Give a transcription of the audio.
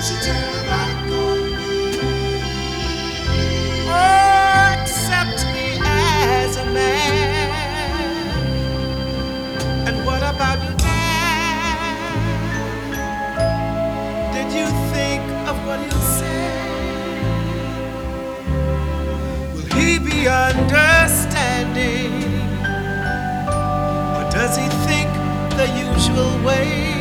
Oh, accept me as a man. And what about you, Dad? Did you think of what he said? Will he be understanding? Or does he think the usual way?